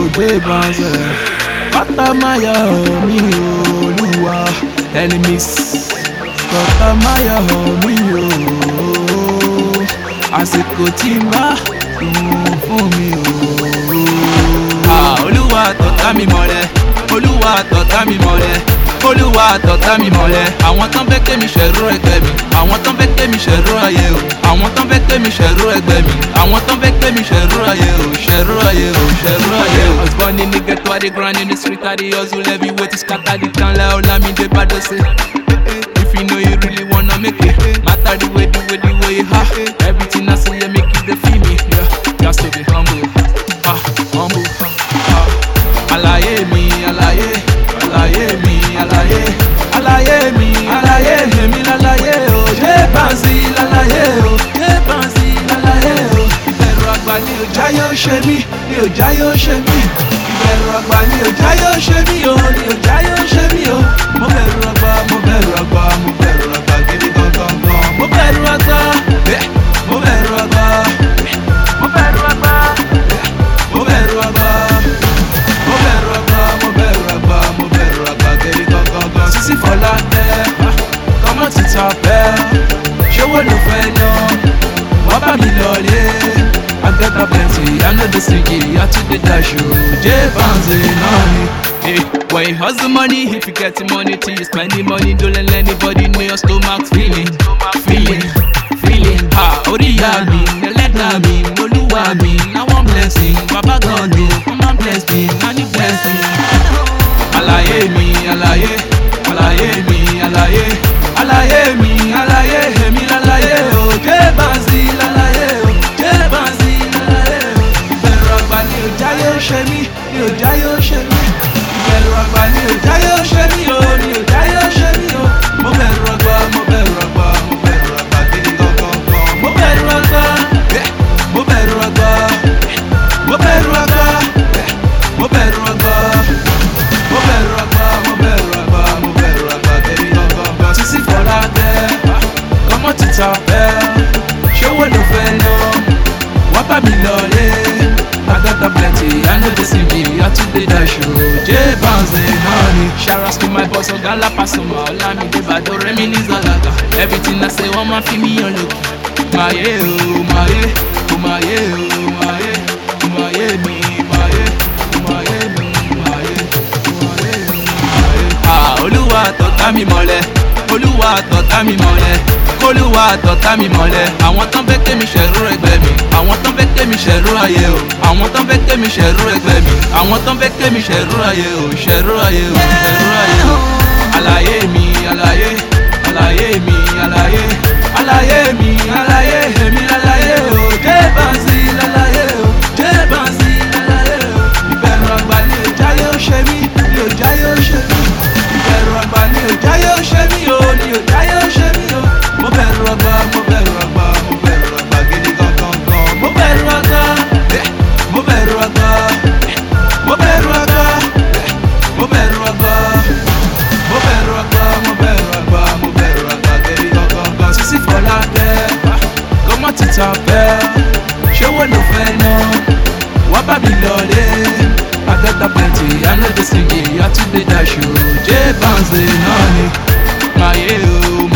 dé banzẹ̀. Kọ́tà máyà mi Olúwa enemies. Kọ́tà máyà mi o. Àsìkò tí ń bá fún mi o. Olúwa tọ̀tá mi mọ́lẹ̀, Olúwa tọ̀tá mi mọ́lẹ̀, Olúwa tọ̀tá mi mọ́lẹ̀. Àwọn tán fẹ́ ké mi ṣẹ̀rú ẹgbẹ́ mi, àwọn tán fẹ́ ké mi ṣẹ̀rú ayé o, àwọn tán fẹ́ ké mi ṣẹ̀rú ẹgbẹ́ mi, àwọn tán fẹ́ ké mi ṣẹ̀rú ayé o, ṣẹ̀rú ayé o, ṣẹ̀rú ayé o. I was born in the ghetto, I dey grind in the street, I dey hustle every way to scatter the town like Olamide Badose. If you know you really wanna make it, matter the way you have. Everything I see you make you dey feel me. Yeah, just to be humble, humble. Àlàyé mi, àlàyé, àlàyé mi, àlàyé, àlàyé mi, àlàyé èmi lálàyé o. Ṣé báńsì lálàyé o? Ṣé báńsì lálàyé o? Ìbẹ̀rù àgbà ni òjá yóò ṣe mí, ni òjá yóò ṣe mí. Ìbẹ̀rù àgbà ni òjá yóò ṣe mí o, ni òjá yóò ṣe mí o. Mo bẹ̀rù àgbà, mo bẹ̀rù àgbà, mo bẹ̀rù àgbà gidi gangan. Mo bẹ̀rù àgbà, mo bẹ̀rù àgbà, mo bẹ̀rù àgbà, mo bẹ̀rù àgbà. Sisi Fọlá tẹ́, kọ́mọ́ ti ta pẹ́, ṣówó ló fẹ́ ná, wọ́n bá mi lọlé. I get up plenty, I know the singing, I took the dash, J Banzai náà ni. Hey, when you hustle money, if you get the money till you spend the money, don't let anybody know your stomach feeling. Orí ìyá mi, ẹlẹ́dàá mi, Olúwa mi, now one blessing, Baba God o, come and bless me, now the blessing. Àlàyé mi, àlàyé, àlàyé mi, àlàyé, àlàyé mi, àlàyé èmi lálàyé o. Jẹ́ Banzai lálàyé o, Jẹ́ Banzai lálàyé o. Ìbẹ̀rù àgbà ni òjá yóò ṣe mí, ni òjá yóò ṣe mí. Ìbẹ̀rù àgbà ni òjá yóò ṣe mí o, ni òjá yóò ṣe mí o. Mo bẹ̀rù àgbà, mo bẹ̀rù àgbà, mo bẹ̀rù àgbà gidi gangan. Mo bẹ̀rù àgbà, mo bẹ̀rù àgbà, mo bẹ̀rù àgbà, mo bẹ̀rù àgbà. Mo bẹ̀rù àgbà, mo bẹ̀rù àgbà, mo bẹ̀rù àgbà gidi gangan. Sisi Fọlá tẹ́, kọ́mọ́ ti ta pẹ́, ṣówó ló fẹ́ ná, wọ́n bá mi lọlé. I got a plenty, I know the CV, I took the dash, J Banzai náà ni. Shout to my boss, Ogala Pasuma, Olamide Bado, Reminisce Zalaga. Everything I say, wọ́n máa fi mí yan lókè. Máyé o, máyé, o máyé o, máyé, o máyé mi, máyé, o máyé mi. Olúwa tọ̀tá mi mọ́lẹ̀, Olúwa tọ̀tá mi mọ́lẹ̀, Olúwa tọ̀tá mi mọ́lẹ̀. Àwọn tán fẹ́ ké mi ṣẹ̀rú ẹgbẹ́ mi, àwọn tán fẹ́ ké mi ṣẹ̀rú ayé o, àwọn tán fẹ́ ké mi ṣẹ̀rú ẹgbẹ́ mi, àwọn tán fẹ́ ké mi ṣẹ̀rú ayé o, ṣẹ̀rú ayé o, ṣẹ̀rú ayé o. Àlàyé mi, àlàyé, àlàyé mi, àlàyé, àlàyé mi, àlàyé èmi lálàyé o. Jẹ́ Banzai lálàyé o, Jẹ́ Banzai lálàyé o. Ìbẹ̀rù àgbà ni òjá yóò ṣe mí, ni òjá yóò ṣe mí. Ìbẹ̀rù àgbà ni òjá yóò ṣe mí o, ni òjá yóò ṣe mí o. Mo bẹ̀rù àgbà, mo bẹ̀rù àgbà, mo bẹ̀rù àgbà gidi gangan. Mo bẹ̀rù àgbà, mo bẹ̀rù àgbà, mo bẹ̀rù àgbà, mo bẹ̀rù àgbà, mo bẹ̀rù àgbà, mo bẹ̀rù àgbà, mo bẹ̀rù àgbà gidi gangan. Sisi Fọlá tẹ́, kọ́mọ́ ti ta pẹ́, ṣówó ló fẹ́ ná, wọ́n bá mi lọlé. I got a plenty, I know the singing, I took the dash, J Banzai náà ni. Máyé o.